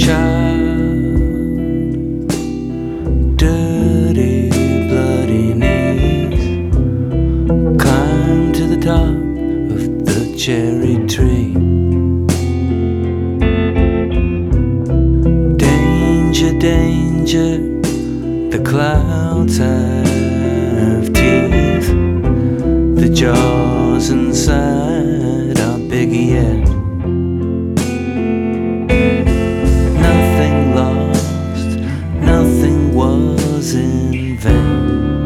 child, dirty, bloody knees, climb to the top of the cherry tree. Danger, danger, the clouds have teeth, the jaws inside are bigger yet. Nothing lost, nothing was in vain.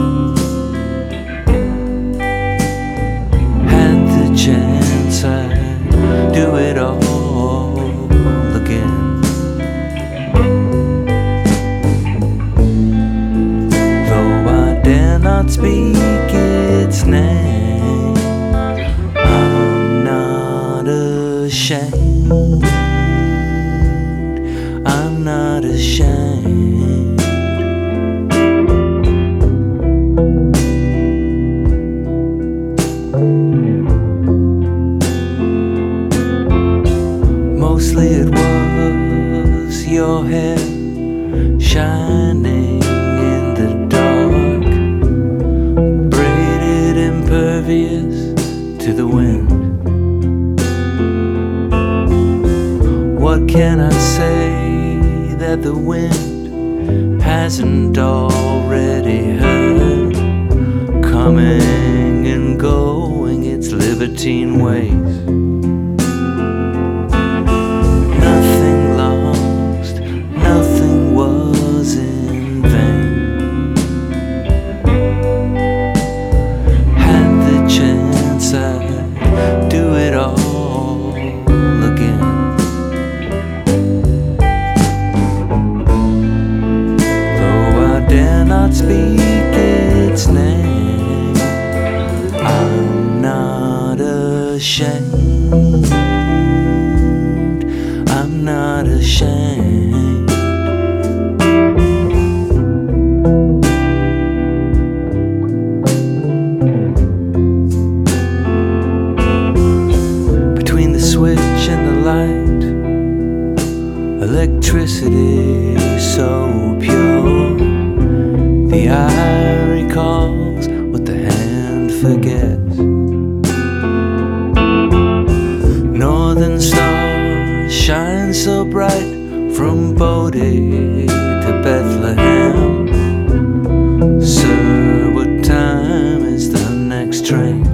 Had the chance, I'd do it all again. Though I dare not speak its name, I'm not ashamed. I'm not ashamed. Mostly it was your hair shining in the dark, braided impervious to the wind. What can I say that the wind hasn't already heard? Coming and going its libertine ways. Nothing lost, nothing was in vain. Had the chance, I'd do it all again. Dare not speak its name, I'm not ashamed. I'm not ashamed. Between the switch and the light, electricity so pure, the eye recalls what the hand forgets. Northern stars shine so bright from Bodie to Bethlehem. Sir, what time is the next train?